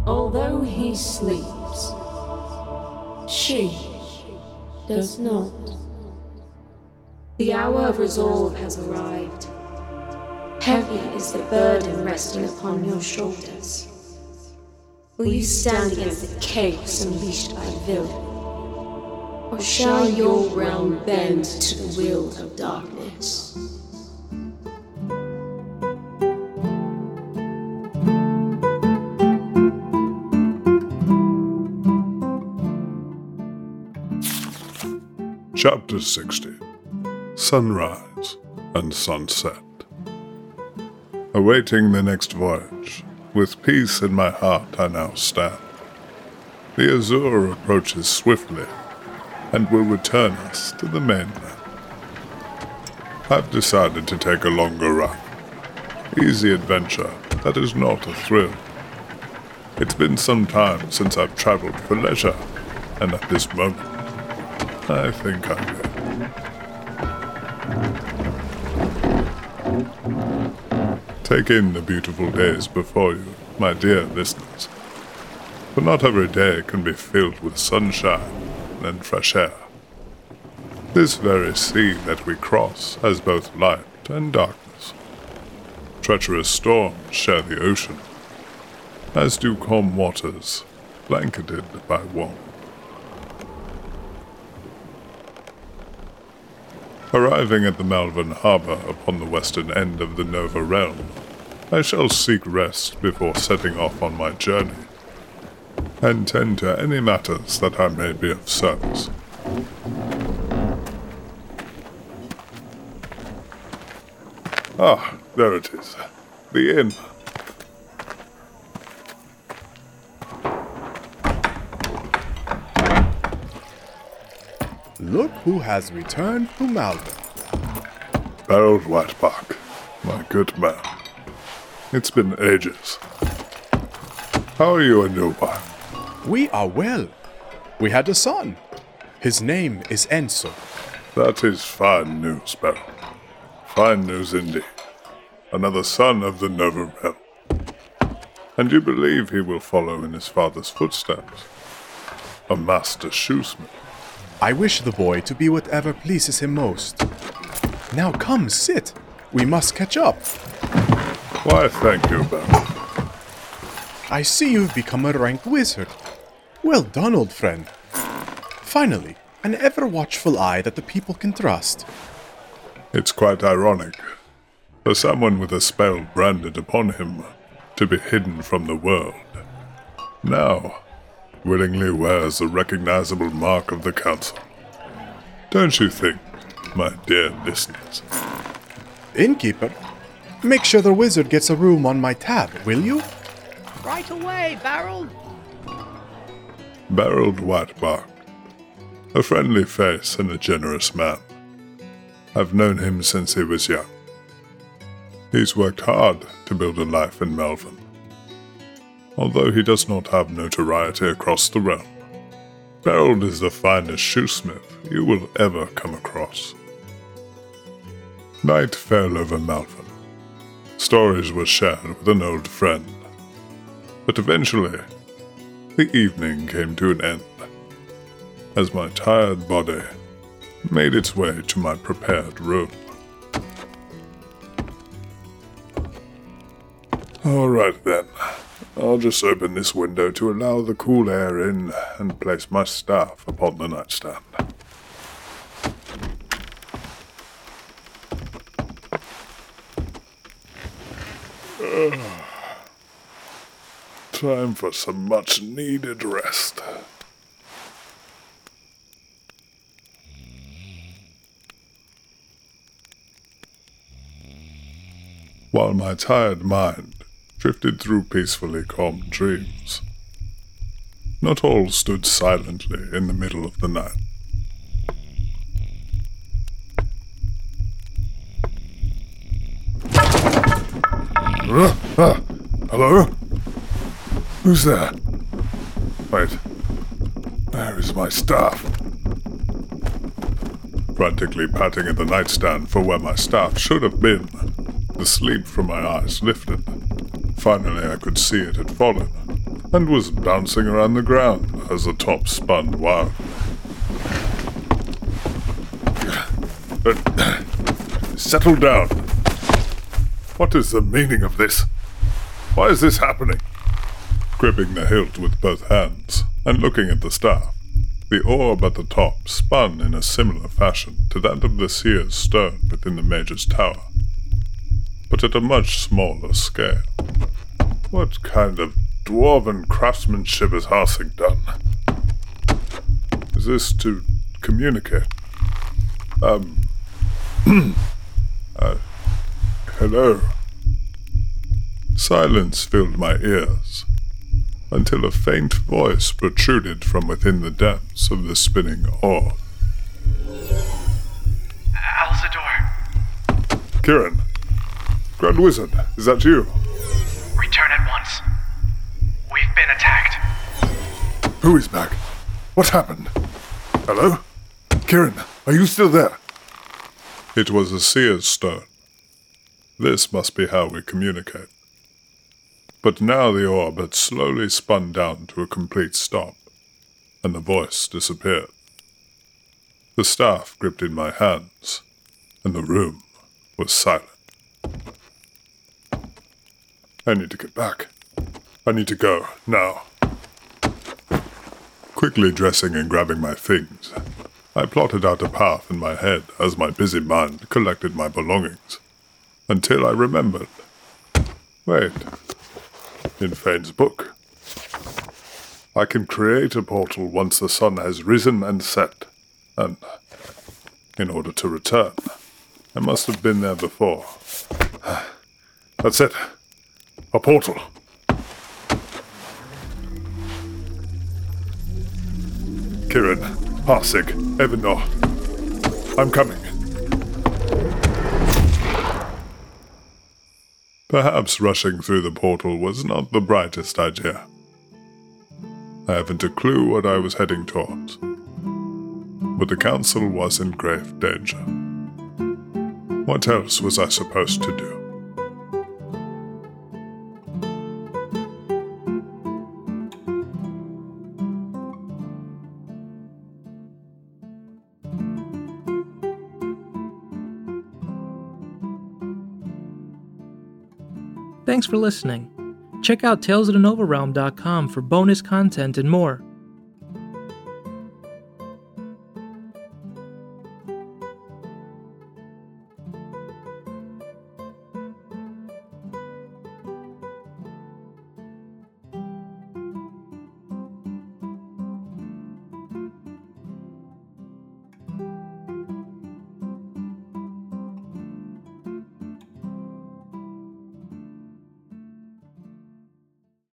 Although he sleeps, she does not. The hour of resolve has arrived. Heavy is the burden resting upon your shoulders. Will you stand against the chaos unleashed by the villain? Or shall your realm bend to the will of darkness? Chapter 60. Sunrise and Sunset. Awaiting the next voyage, with peace in my heart I now stand. The Azure approaches swiftly, and will return us to the mainland. I've decided to take a longer run. Easy adventure that is not a thrill. It's been some time since I've traveled for leisure, and at this moment, I think I will. Take in the beautiful days before you, my dear listeners. For not every day can be filled with sunshine and fresh air. This very sea that we cross has both light and darkness. Treacherous storms share the ocean, as do calm waters blanketed by warmth. Arriving at the Malvern Harbour upon the western end of the Nova realm, I shall seek rest before setting off on my journey, and tend to any matters that I may be of service. Ah, there it is. The inn. Look who has returned to Malvern. Berold Whitebark, my good man. It's been ages. How are you and your wife? We are well. We had a son. His name is Enso. That is fine news, Berold. Fine news indeed. Another son of the Nova realm. And you believe he will follow in his father's footsteps? A master shoesmith. I wish the boy to be whatever pleases him most. Now come, sit. We must catch up. Why, thank you, Berold. I see you've become a ranked wizard. Well done, old friend. Finally, an ever-watchful eye that the people can trust. It's quite ironic, for someone with a spell branded upon him to be hidden from the world, now willingly wears a recognizable mark of the council. Don't you think, my dear listeners? Innkeeper, make sure the wizard gets a room on my tab, will you? Right away, Berold. Berold Whitebark, a friendly face and a generous man. I've known him since he was young. He's worked hard to build a life in Malvern, although he does not have notoriety across the realm. Berold is the finest shoesmith you will ever come across. Night fell over Malvern. Stories were shared with an old friend. But eventually, the evening came to an end, as my tired body made its way to my prepared room. Alright then, I'll just open this window to allow the cool air in and place my staff upon the nightstand. Time for some much-needed rest. While my tired mind drifted through peacefully calm dreams, not all stood silently in the middle of the night. Hello? Who's there? Wait. Where is my staff? Frantically patting at the nightstand for where my staff should have been, the sleep from my eyes lifted. Finally I could see it had fallen. and was bouncing around the ground as the top spun wild. Settle down. What is the meaning of this? Why is this happening? Gripping the hilt with both hands and looking at the staff, the orb at the top spun in a similar fashion to that of the seer's stone within the mage's tower, but at a much smaller scale. What kind of dwarven craftsmanship is Harsing done? Is this to communicate? Hello? Silence filled my ears, until a faint voice protruded from within the depths of the spinning orb. Alzador. Kirin, Grand Wizard, is that you? Return at once. We've been attacked. Who is back? What happened? Hello? Kirin, are you still there? It was a seer's stone. This must be how we communicate. But now the orb had slowly spun down to a complete stop, and the voice disappeared. The staff gripped in my hands, and the room was silent. I need to get back. I need to go, now. Quickly dressing and grabbing my things, I plotted out a path in my head as my busy mind collected my belongings, until I remembered. Wait. In Fane's book, I can create a portal once the sun has risen and set, and in order to return, I must have been there before. That's it. A portal. Kirin, Harsig, Evenor. I'm coming. Perhaps rushing through the portal was not the brightest idea. I haven't a clue what I was heading towards, but the council was in grave danger. What else was I supposed to do? Thanks for listening. Check out talesofthenovarealm.com for bonus content and more.